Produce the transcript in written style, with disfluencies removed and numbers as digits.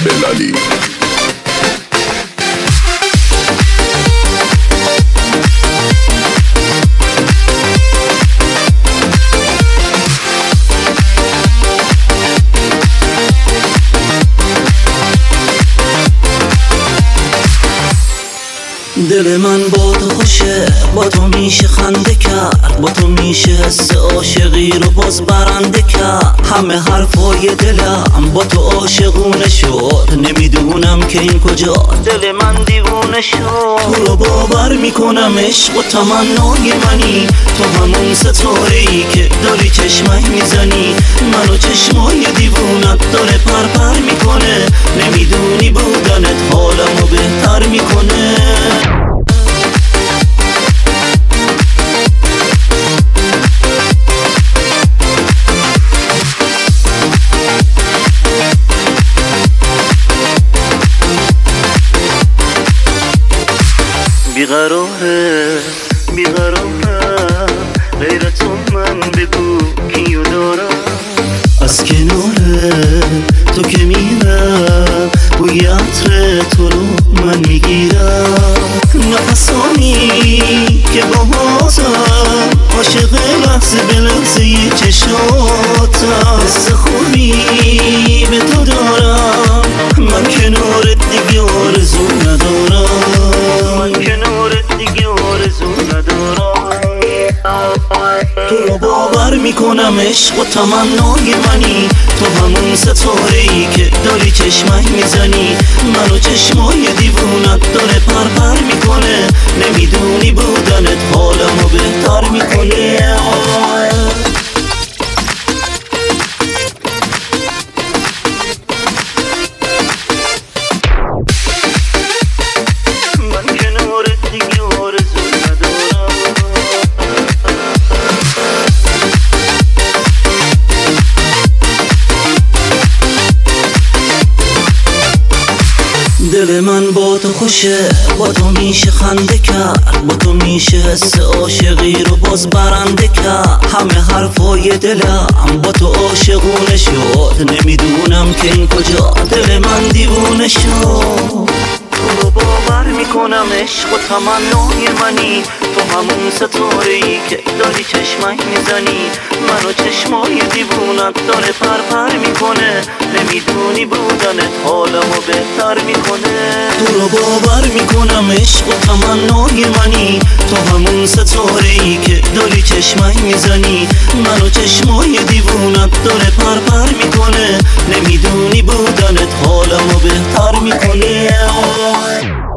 بلالی. دل من با تو خوشه، با تو میشه خنده کرد، با تو میشه حس عاشقی رو باز برنده کرد. همه حرفای دلم با تو عاشقونه شد، نمیدونم که این کجا دل من دیوونه شد. تو رو باور میکنم عشق و تمنای منی، تو همون ستاره‌ای که داری چشمک میزنی. منو چشمای دیوونت داره پرپر میکنه، نمیدونی بودنت حالمو بهتر میکنه. بیقراره غیر تو من بگو کیو دارم. از کنار تو که میرم بوی عطر تو رو من میگیرم. نفسانی که با بازم عاشق لحظه به لحظه چشاتم. حس خوبی به تو دارم، من کنارت دیگه آرزو ندارم. تو رو باور میکنم عشق و تمنای منی، تو همون ستاره‌ای که داری چشمک میزنی. منو چشمای دیوونت داره پرپر میکنه، نمیدونی بودنت حالمو بهتر میکنه. دل من با تو خوشه، با تو میشه خنده کرد، با تو میشه حس عاشقی رو باز برنده کرد. همه حرفای دلم با تو عاشقونه شد، نمیدونم که این کجا دل من دیوونه شد. تو رو باور میکنم عشق و تمنای منی، تو همون ستاره‌ای که داری چشمک میزنی. منو چشمای دیوونت داره پرپر میکنه، نمیدونی بودنت حالمو بهتر میکنه. تو رو باور میکنم عشق و تمنای منی، تو همون ستاره‌ای که داری چشمک میزنی. منو چشمای دیوونت داره پرپر میکنه، نمیدونی بودنت حالمو بهتر میکنه.